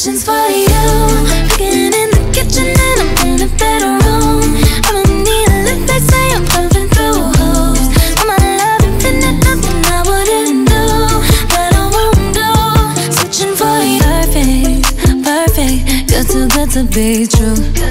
Questions for you. Cooking in the kitchen and I'm in the bedroom. I don't need a lip, they say I'm pumping through holes. All my love infinite, nothing I wouldn't do, that I won't do. Searching for you. Perfect, perfect, you're too good to be true.